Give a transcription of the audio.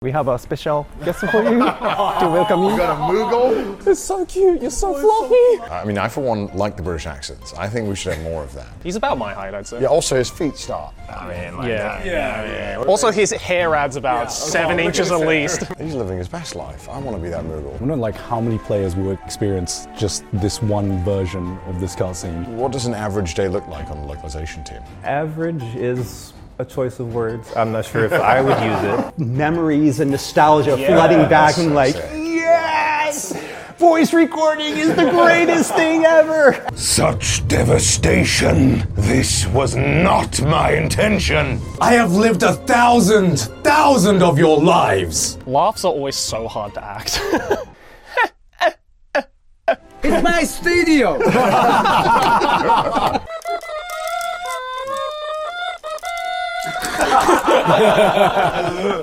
We have a special guest for you to welcome you. You got a Moogle? It's so cute, you're so fluffy. I mean, I for one like the British accents. I think we should have more of that. He's about my height, I'd say. Yeah, also his feet start. I mean, like Yeah. Also, his hair adds about 7 inches at least. He's living his best life. I want to be that Moogle. I don't know like how many players will experience just this one version of this cutscene. What does an average day look like on the localization team? Average is a choice of words. I'm not sure if I would use it. Memories and nostalgia flooding back and like, yes! Voice recording is the greatest thing ever! Such devastation. This was not my intention. I have lived 1,000 of your lives. Laughs are always so hard to act. It's my studio!